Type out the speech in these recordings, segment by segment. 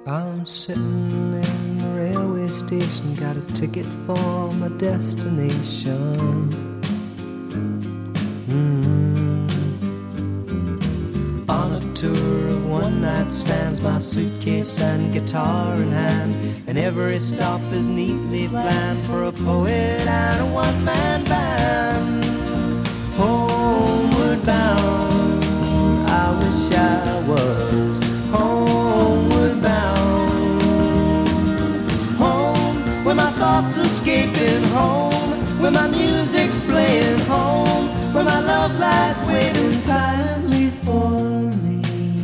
I'm sitting in the railway station, got a ticket for my destination. On a tour of one-night stands, my suitcase and guitar in hand, and every stop is neatly planned for a poet and a one-man band. Homeward bound, I wish I was homeward bound. Home, where my thoughts escaping, home, where my music's playing, home, where my love lies waiting silently for me.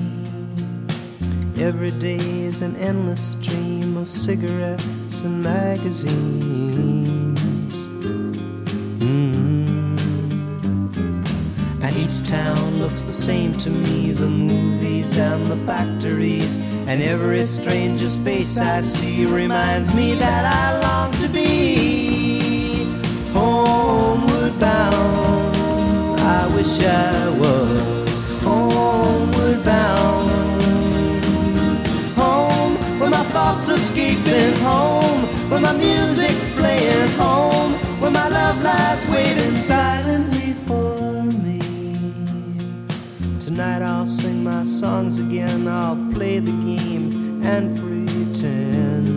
Every day is an endless stream of cigarettes and magazines. And each town looks the same to me, the movies and the factories, and every stranger's face I see reminds me that I long to be homeward bound. I wish I was homeward bound. Home, where my thoughts escaping, home, where my music's playing, home, where my love lies waiting silently for me. Tonight I'll sing my songs again, I'll play the game and pretend.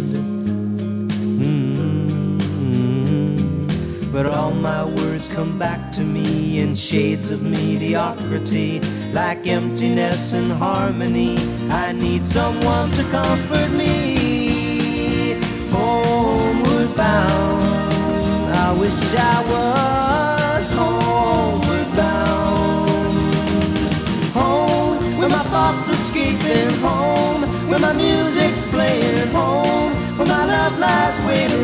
But all my words come back to me in shades of mediocrity, like emptiness and harmony. I need someone to comfort me. Homeward bound, I wish I was homeward bound. Home, where my thoughts escaping, home, where my music's playing, home, where my love lies waiting